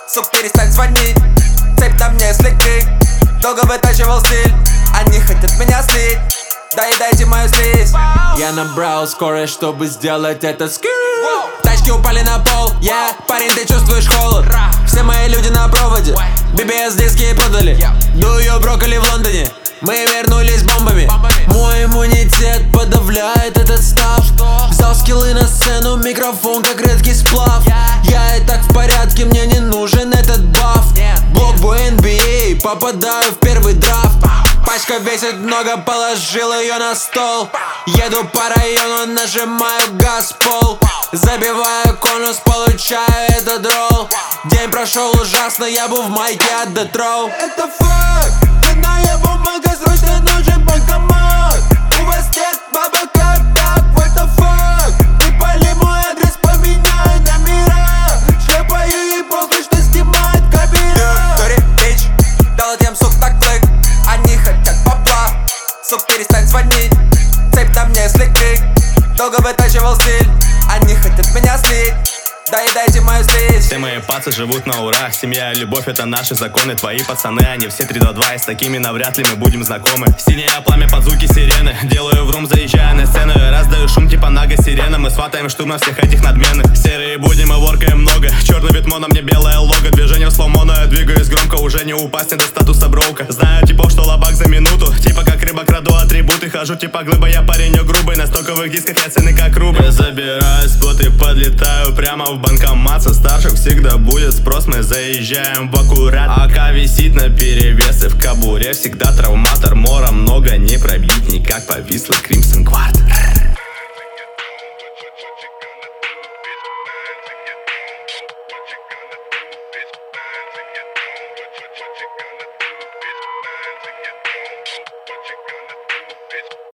Сук, перестань звонить, цепь на мне слегка. Долго вытачивал стиль, они хотят меня слить. Доедайте мою слизь. Я набрал скорость, чтобы сделать этот скилл. Тачки упали на пол, парень, ты чувствуешь холод. Все мои люди на проводе, BBS диски продали. Дую брокколи в Лондоне, мы вернулись бомбами. Мой иммунитет подавляет этот став. Взял скиллы на сцену, микрофон как редкий сплав. Я и так в порядке, мне не нужен этот баф. Блокбой NBA, попадаю в первый драфт. Пачка весит много, положил ее на стол. Еду по району, нажимаю газ в пол. Забиваю конус, получаю этот ролл. День прошел ужасно, я был в майке от The Throw. Это факт, ценная бумага, срочно нужен банкомат. У вас нет бабок, как так, what the fuck? Выпали мой адрес, поменяй номера. Шлепаю ей похуй, что снимает камера. Dirty bitch, дал этим сук так клик. Они хотят попла. Сук, перестань звонить, цепь на мне слегка. Долго вытачивал стиль, они хотят меня слить. Доедайте мою слизь. Все мои пацы живут на ура. Семья и любовь — это наши законы. Твои пацаны, они все 3-2-2. И с такими навряд ли мы будем знакомы. Синее пламя под звуки сирены. Делаю врум, заезжая на сцену. Раздаю шум типа нага сирена. Мы сватаем штурм на всех этих надменных. Серые будни мы воркаем много. Черный ветмо, на мне белое лого. Движение в слоумо, но я двигаюсь громко. Уже не упасть, не до статуса броука. Знаю типов, что лобак за минуту. Типа как рыба, краду атрибуты. Хожу типа глыба, я паренек грубый. На стоковых дисках я цены как рубль. Я забираю спот и подлетаю прямо в банкомат. Со старших всегда будет спрос, мы заезжаем в аккурат. АК висит на перевес и в кобуре всегда травматор. Мора много, не пробить никак, повисла Crimson Guard.